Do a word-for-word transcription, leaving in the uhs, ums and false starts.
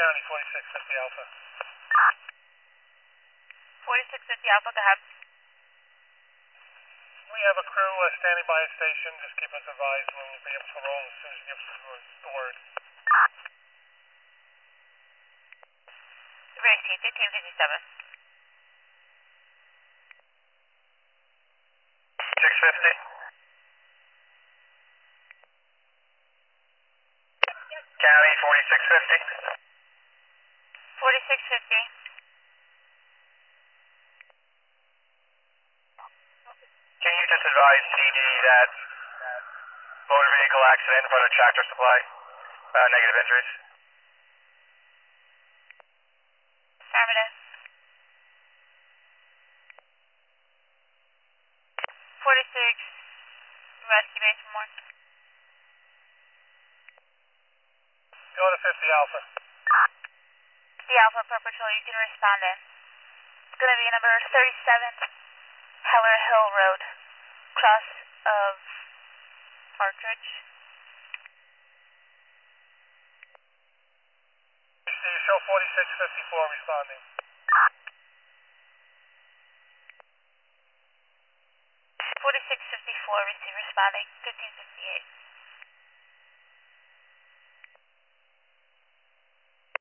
County, forty-six fifty Alpha. forty-six fifty Alpha, go ahead. We have a crew uh, standing by a station. Just keep us advised when we'll be able to roll as soon as you give us the word. The word. Racy, fifteen fifty-seven. six fifty. County, forty-six fifty. forty-six fifty. Can you just advise C D that motor vehicle accident in front of Tractor Supply? Uh, negative injuries. Affirmative. forty-six, rescue base from one. Go to fifty Alpha. The Alpha per patrol, you can respond in. It's going to be number thirty-seven, Heller Hill Road, cross of Partridge. You see, show forty-six fifty-four responding. forty-six fifty-four, receive responding, fifteen fifty-eight.